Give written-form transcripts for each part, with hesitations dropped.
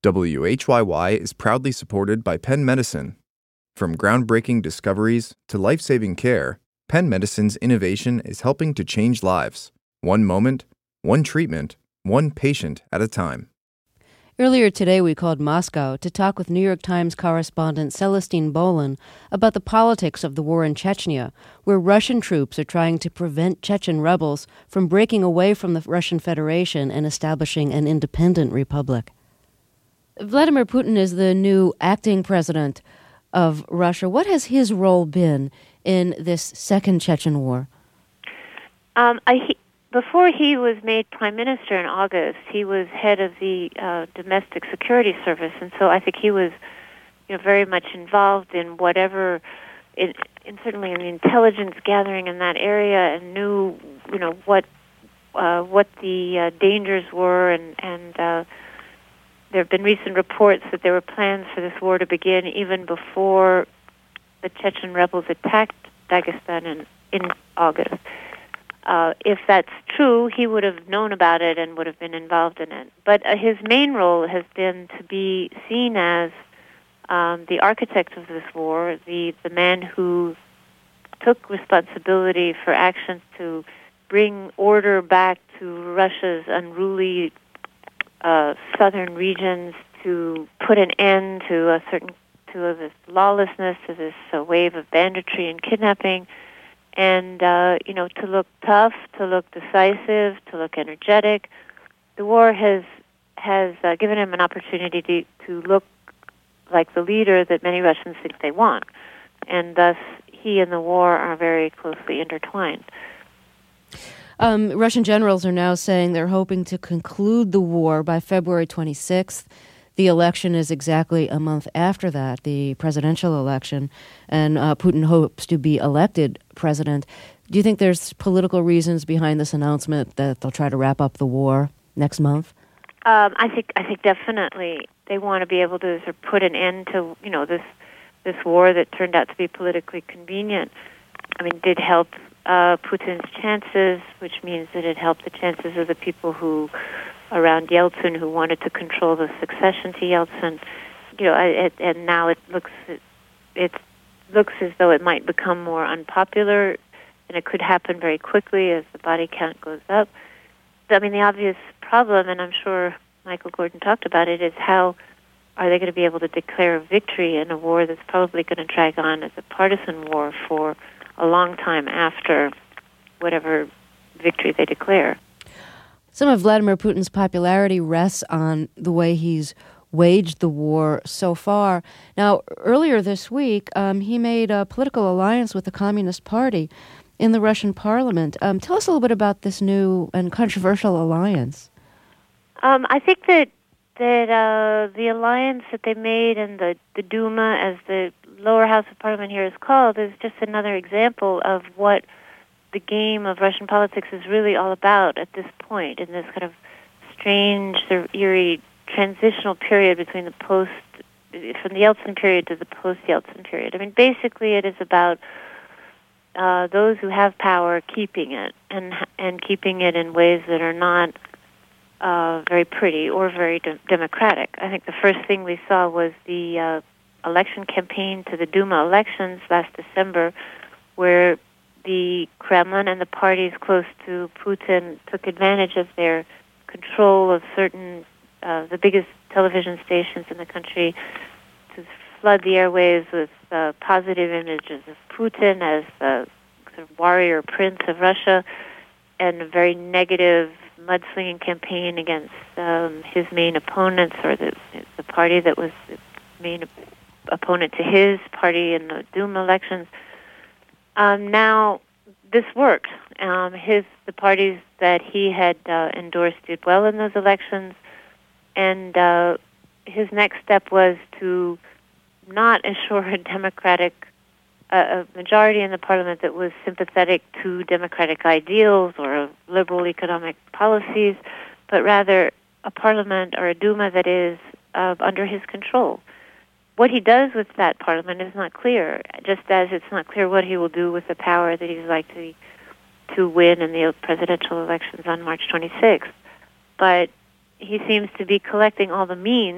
WHYY is proudly supported by Penn Medicine. From groundbreaking discoveries to life-saving care, Penn Medicine's innovation is helping to change lives. One moment, one treatment, one patient at a time. Earlier today, we called Moscow to talk with New York Times correspondent Celestine Bolan about the politics of the war in Chechnya, where Russian troops are trying to prevent Chechen rebels from breaking away from the Russian Federation and establishing an independent republic. Vladimir Putin is the new acting president of Russia. What has his role been in this second Chechen war? Before he was made prime minister in August, he was head of the domestic security service, and so I think he was, very much involved in whatever, certainly in the intelligence gathering in that area, and knew, what the dangers were, and there have been recent reports that there were plans for this war to begin even before the Chechen rebels attacked Dagestan in August. If that's true, he would have known about it and would have been involved in it. But his main role has been to be seen as the architect of this war, the man who took responsibility for actions to bring order back to Russia's unruly southern regions, to put an end to this lawlessness, to this wave of banditry and kidnapping. And, to look tough, to look decisive, to look energetic. The war has given him an opportunity to look like the leader that many Russians think they want. And thus, he and the war are very closely intertwined. Russian generals are now saying they're hoping to conclude the war by February 26th. The election is exactly a month after that, the presidential election, and Putin hopes to be elected president. Do you think there's political reasons behind this announcement that they'll try to wrap up the war next month? I think definitely they want to be able to sort of put an end to this war that turned out to be politically convenient. I mean, did help Putin's chances, which means that it helped the chances of the people who around Yeltsin who wanted to control the succession to Yeltsin. And now it looks as though it might become more unpopular, and it could happen very quickly as the body count goes up. I mean, the obvious problem, and I'm sure Michael Gordon talked about it, is how are they going to be able to declare a victory in a war that's probably going to drag on as a partisan war for a long time after whatever victory they declare. Some of Vladimir Putin's popularity rests on the way he's waged the war so far. Now, earlier this week, he made a political alliance with the Communist Party in the Russian parliament. Tell us a little bit about this new and controversial alliance. I think that the alliance that they made in the Duma, as the lower house of parliament here is called, is just another example of what the game of Russian politics is really all about at this point, in this kind of strange, sort of eerie transitional period between from the Yeltsin period to the post-Yeltsin period. I mean, basically it is about those who have power keeping it, and keeping it in ways that are not very pretty or very democratic. I think the first thing we saw was the election campaign to the Duma elections last December, where the Kremlin and the parties close to Putin took advantage of their control of certain, the biggest television stations in the country, to flood the airwaves with positive images of Putin as the sort of warrior prince of Russia, and a very negative mudslinging campaign against his main opponents, or the party that was the main opponent to his party in the Duma elections. Now, this worked. The parties that he had endorsed did well in those elections, and his next step was to not assure a democratic a majority in the parliament that was sympathetic to democratic ideals or liberal economic policies, but rather a parliament or a Duma that is under his control. What he does with that parliament is not clear, just as it's not clear what he will do with the power that he's likely to win in the presidential elections on March 26th. But he seems to be collecting all the means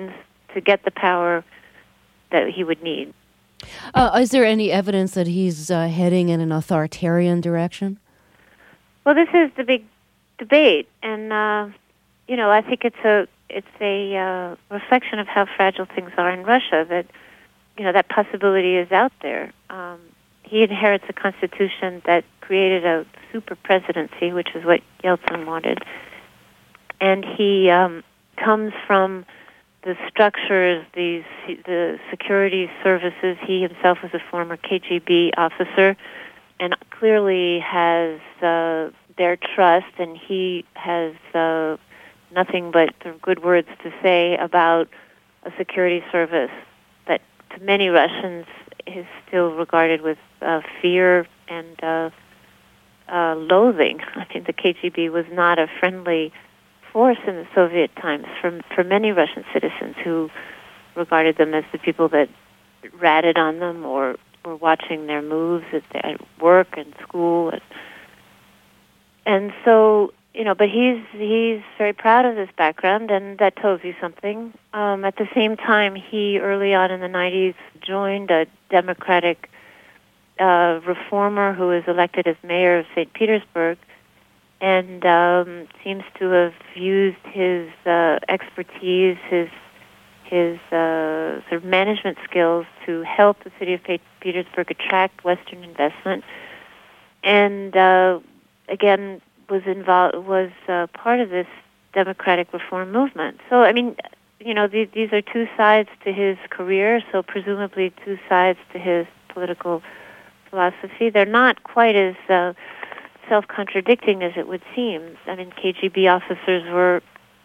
to get the power that he would need. Is there any evidence that he's heading in an authoritarian direction? Well, this is the big debate, and I think it's a reflection of how fragile things are in Russia. That that possibility is out there. He inherits a constitution that created a super presidency, which is what Yeltsin wanted, and he comes from the structures, the security services. He himself was a former KGB officer, and clearly has their trust, and he has nothing but good words to say about a security service that to many Russians is still regarded with fear and loathing. I mean, the KGB was not a friendly force in the Soviet times for many Russian citizens who regarded them as the people that ratted on them or were watching their moves at work and school. And so, but he's very proud of this background, and that tells you something. At the same time, he early on in the 90s joined a Democratic reformer who was elected as mayor of St. Petersburg, and seems to have used his expertise, his sort of management skills to help the city of Petersburg attract Western investment, and again was part of this democratic reform movement. So, I mean, these are two sides to his career, so presumably two sides to his political philosophy. They're not quite as self-contradicting as it would seem. I mean, KGB officers were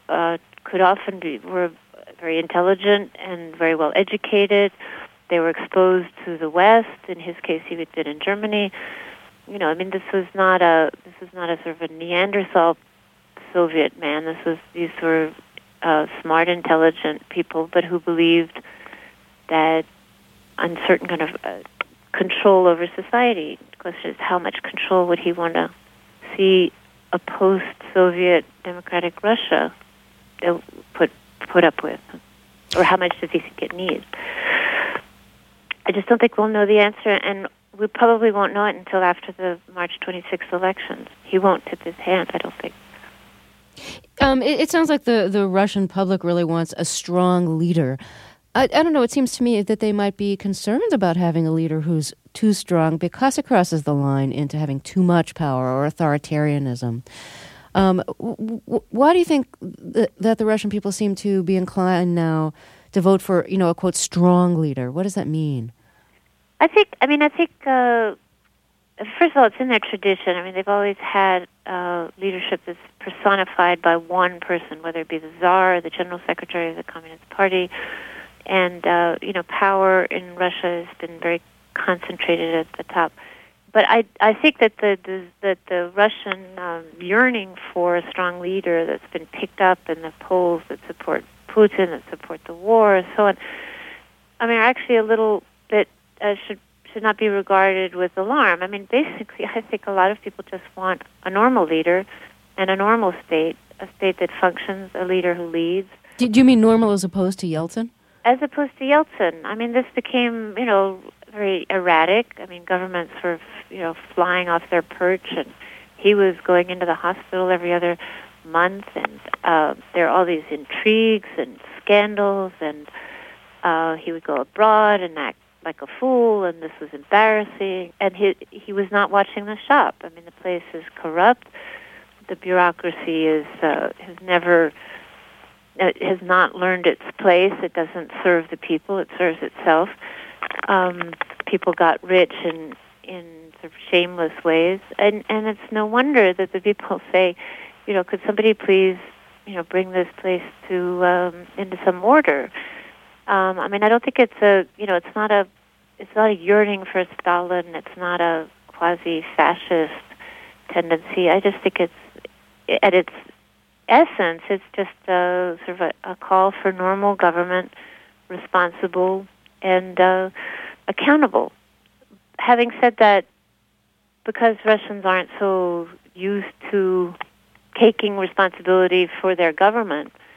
very intelligent and very well educated. They were exposed to the West. In his case, he had been in Germany. This was not a sort of a Neanderthal Soviet man. These were smart, intelligent people, but who believed that uncertain kind of control over society. The question is, how much control would he want to see a post-Soviet democratic Russia put up with, or how much does he think it needs? I just don't think we'll know the answer, and we probably won't know it until after the March 26th elections. He won't tip his hand, I don't think. It sounds like the Russian public really wants a strong leader. I don't know, it seems to me that they might be concerned about having a leader who's too strong because it crosses the line into having too much power or authoritarianism. Why do you think that the Russian people seem to be inclined now to vote for, a, quote, strong leader? What does that mean? I think, first of all, it's in their tradition. I mean, they've always had leadership that's personified by one person, whether it be the Tsar or the General Secretary of the Communist Party. And, power in Russia has been very concentrated at the top. But I think that the Russian yearning for a strong leader that's been picked up in the polls that support Putin, that support the war, and so on, are actually a little bit should not be regarded with alarm. I mean, basically, I think a lot of people just want a normal leader and a normal state, a state that functions, a leader who leads. Do you mean normal as opposed to Yeltsin? As opposed to Yeltsin. I mean, this became, very erratic. I mean, governments were, flying off their perch, and he was going into the hospital every other month, and there are all these intrigues and scandals, and he would go abroad and act like a fool, and this was embarrassing, and he was not watching the shop. I mean, the place is corrupt. The bureaucracy has not learned its place. It doesn't serve the people. It serves itself. People got rich in sort of shameless ways, and it's no wonder that the people say, could somebody please, bring this place to into some order. I don't think it's it's not a yearning for Stalin. It's not a quasi-fascist tendency. I just think it's at its essence, it's just sort of a call for normal government, responsible and accountable. Having said that, because Russians aren't so used to taking responsibility for their government,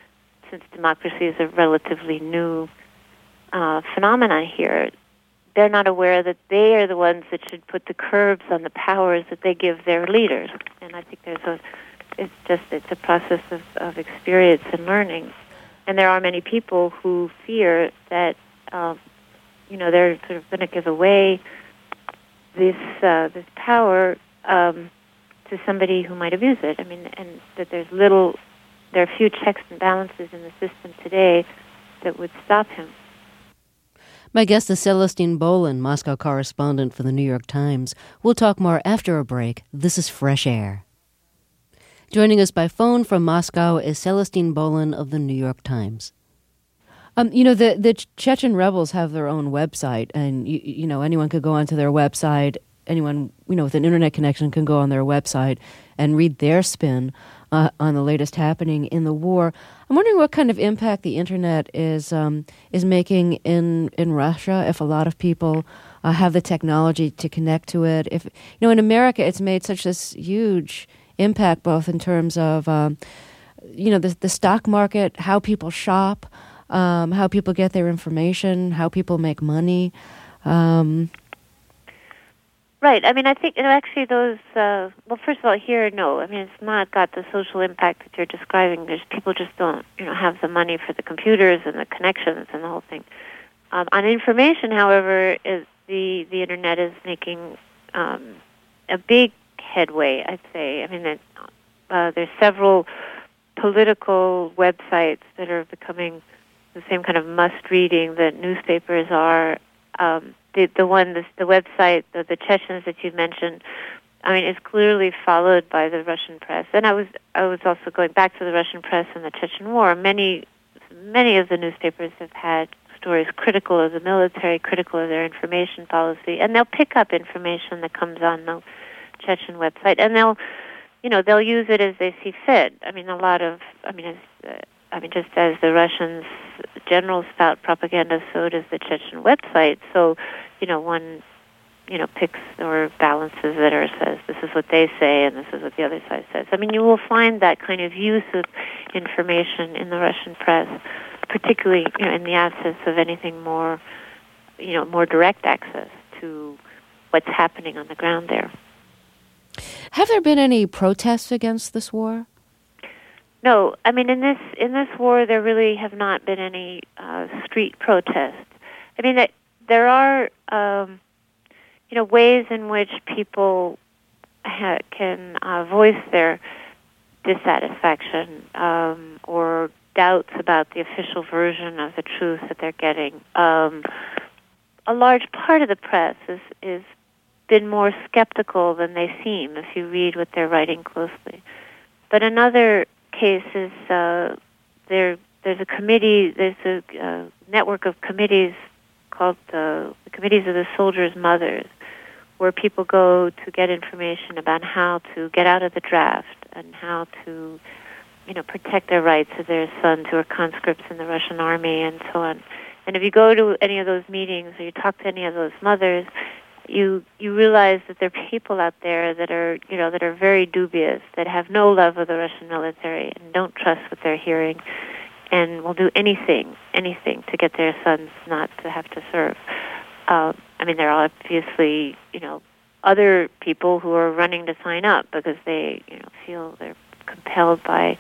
since democracy is a relatively new phenomenon here, they're not aware that they are the ones that should put the curbs on the powers that they give their leaders. And I think it's a process of experience and learning. And there are many people who fear that, they're sort of going to give away this power to somebody who might abuse it. I mean, and that there are few checks and balances in the system today that would stop him. My guest is Celestine Boland, Moscow correspondent for the New York Times. We'll talk more after a break. This is Fresh Air. Joining us by phone from Moscow is Celestine Boland of the New York Times. The Chechen rebels have their own website, and anyone could go onto their website. Anyone with an internet connection can go on their website and read their spin on the latest happening in the war. I'm wondering what kind of impact the internet is making in Russia. If a lot of people have the technology to connect to it, if in America it's made such this huge impact, both in terms of the stock market, how people shop, how people get their information, how people make money. Right. I mean, I think actually those. First of all, here, no. I mean, it's not got the social impact that you're describing. People just don't, have the money for the computers and the connections and the whole thing. On information, however, the internet is making a big headway, I'd say. I mean, there's several political websites that are becoming the same kind of must-reading that newspapers are. The website, the Chechens that you mentioned, I mean, is clearly followed by the Russian press. And I was also going back to the Russian press and the Chechen War. Many of the newspapers have had stories critical of the military, critical of their information policy, and they'll pick up information that comes on the Chechen website, and they'll use it as they see fit. I mean, just as the Russians generals spout propaganda, so does the Chechen website. So, one, picks or balances it or says, this is what they say and this is what the other side says. I mean, you will find that kind of use of information in the Russian press, particularly, in the absence of anything more, more direct access to what's happening on the ground there. Have there been any protests against this war? No, I mean, in this war, there really have not been any street protests. I mean, there are ways in which people can voice their dissatisfaction or doubts about the official version of the truth that they're getting. A large part of the press is been more skeptical than they seem if you read what they're writing closely. But another case is there's a committee, there's a network of committees called the Committees of the Soldiers' Mothers, where people go to get information about how to get out of the draft and how to, protect their rights of their sons who are conscripts in the Russian army and so on. And if you go to any of those meetings or you talk to any of those mothers, you realize that there are people out there that are very dubious, that have no love of the Russian military and don't trust what they're hearing, and will do anything to get their sons not to have to serve. I mean, there are obviously other people who are running to sign up because they feel they're compelled by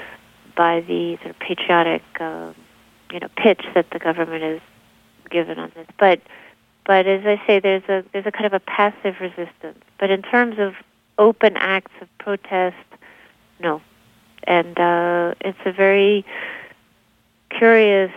the sort of patriotic pitch that the government has given on this, but as I say, there's a kind of a passive resistance. But in terms of open acts of protest, no. And it's a very curious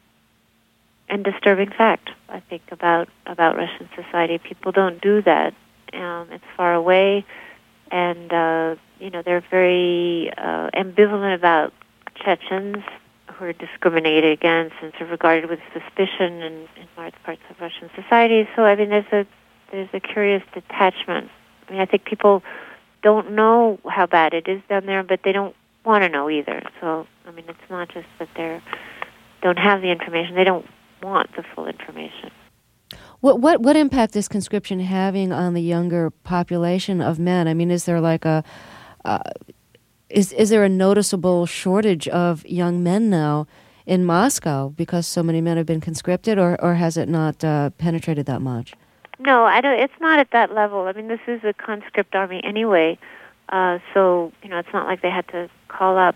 and disturbing fact, I think, about Russian society. People don't do that. It's far away, and they're very ambivalent about Chechens who are discriminated against and sort of regarded with suspicion in large parts of Russian society. So, I mean, there's a curious detachment. I mean, I think people don't know how bad it is down there, but they don't want to know either. So, I mean, it's not just that they don't have the information; they don't want the full information. What impact is conscription having on the younger population of men? I mean, is there like Is there a noticeable shortage of young men now in Moscow because so many men have been conscripted, or has it not penetrated that much? No, I don't. It's not at that level. I mean, this is a conscript army anyway, so it's not like they had to call up,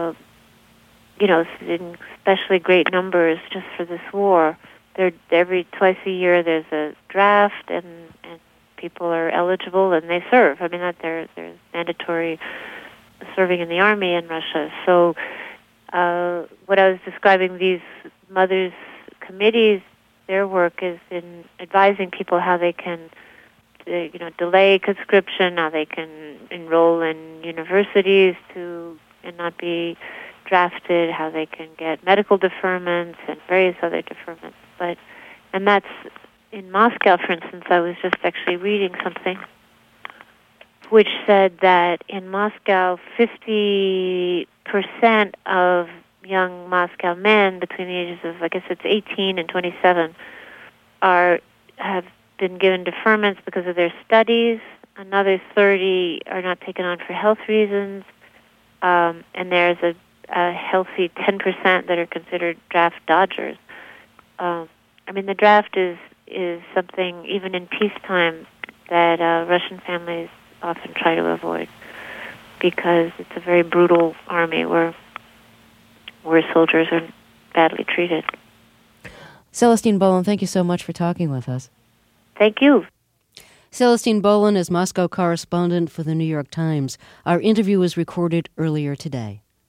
in especially great numbers just for this war. Twice a year there's a draft, and people are eligible and they serve. I mean, there's mandatory serving in the army in Russia. So, what I was describing, these mothers' committees, their work is in advising people how they can, delay conscription, how they can enroll in universities and not be drafted, how they can get medical deferments and various other deferments. And that's in Moscow, for instance. I was just actually reading something which said that in Moscow, 50% of young Moscow men between the ages of, I guess it's 18 and 27, have been given deferments because of their studies. Another 30 are not taken on for health reasons, and there's a healthy 10% that are considered draft dodgers. I mean, the draft is something, even in peacetime, that Russian families often try to avoid because it's a very brutal army where soldiers are badly treated. Celestine Bolan, thank you so much for talking with us. Thank you. Celestine Bolan is Moscow correspondent for the New York Times. Our interview was recorded earlier today.